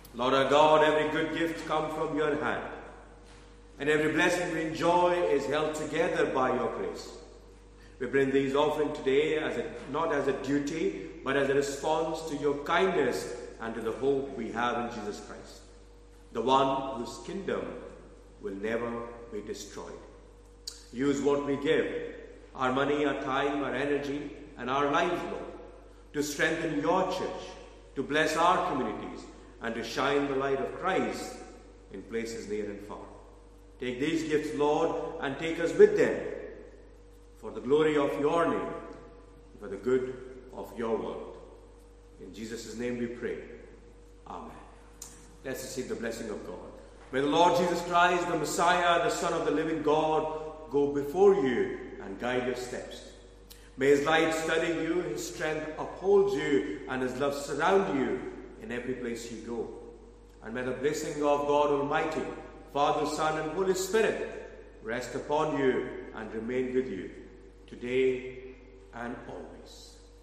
S2: Lord our God, every good gift comes from your hand, and every blessing we enjoy is held together by your grace. We bring these offerings today not as a duty, but as a response to your kindness and to the hope we have in Jesus Christ, the one whose kingdom will never be destroyed. Use what we give, our money, our time, our energy, and our lives, Lord, to strengthen your church, to bless our communities, and to shine the light of Christ in places near and far. Take these gifts, Lord, and take us with them for the glory of your name, for the good of your world. In Jesus' name we pray. Amen. Let's receive the blessing of God. May the Lord Jesus Christ, the Messiah, the Son of the living God, go before you and guide your steps. May his light steady you, his strength uphold you, and his love surround you in every place you go. And may the blessing of God Almighty, Father, Son, and Holy Spirit rest upon you and remain with you today and always.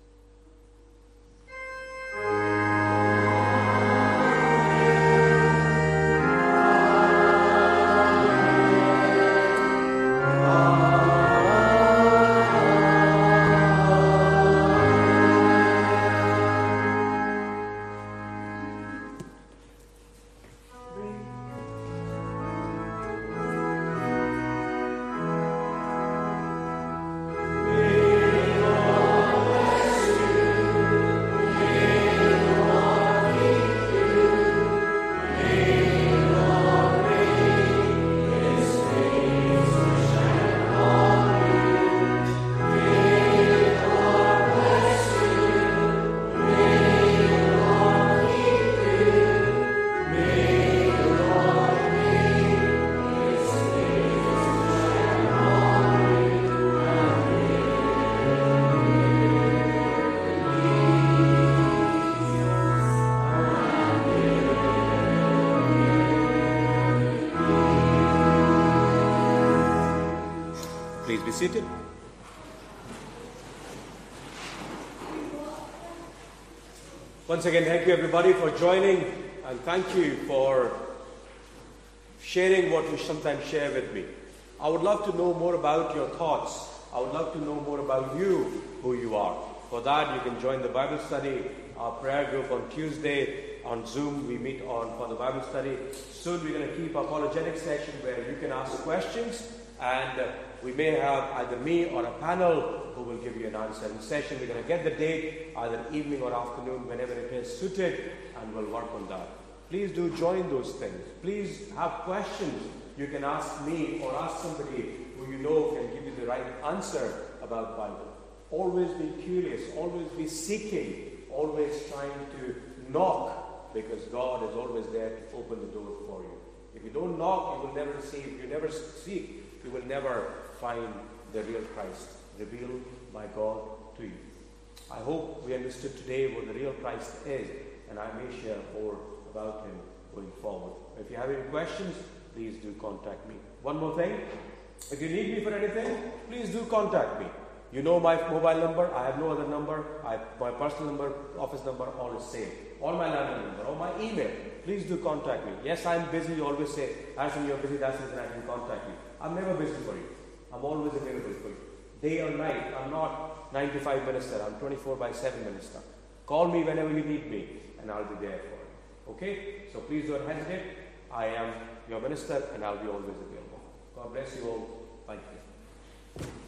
S2: Please be seated. Once again, thank you everybody for joining, and thank you for sharing what you sometimes share with me. I would love to know more about your thoughts. I would love to know more about you, who you are. For that, you can join the Bible study, our prayer group on Tuesday. On Zoom, we meet for the Bible study. Soon we're going to keep apologetic session where you can ask questions, and we may have either me or a panel who will give you an answer in session. We're going to get the date, either evening or afternoon, whenever it is suited, and we'll work on that. Please do join those things. Please have questions. You can ask me or ask somebody who you know can give you the right answer about Bible. Always be curious, always be seeking, always trying to knock, because God is always there to open the door for you. If you don't knock, you will never receive. If you never seek, you will never find the real Christ revealed by God to you. I hope we understood today what the real Christ is, and I may share more about him going forward. If you have any questions, please do contact me. One more thing, if you need me for anything, please do contact me. You know my mobile number. I have no other number. My personal number, office number, all is same. Or my landline number, or my email. Please do contact me. Yes, I'm busy. You always say, Harrison, you're busy. That's the reason I can contact you. I'm never busy for you. I'm always available for you. Day or night. I'm not 9-to-5 minister. I'm 24/7 minister. Call me whenever you need me, and I'll be there for you. Okay? So please don't hesitate. I am your minister, and I'll be always available. God bless you all. Thank you.